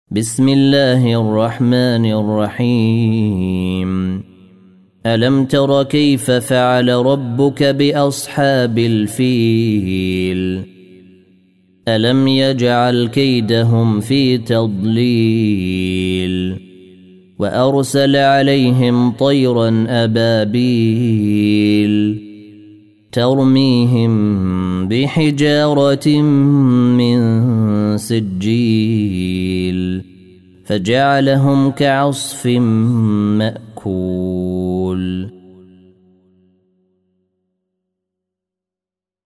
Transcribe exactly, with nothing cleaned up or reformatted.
بسم الله الرحمن الرحيم ألم تر كيف فعل ربك بأصحاب الفيل ألم يجعل كيدهم في تضليل وأرسل عليهم طيرا أبابيل ترميهم بحجارة من سجيل فجعلهم كعصف مأكول